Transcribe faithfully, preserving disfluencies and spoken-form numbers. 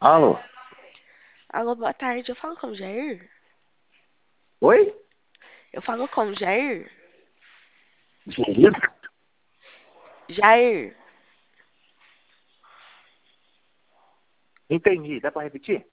Alô? Alô, boa tarde. Eu falo com o Jair? Oi? Eu falo com o Jair? Jair? Jair, Entendi. Dá pra repetir?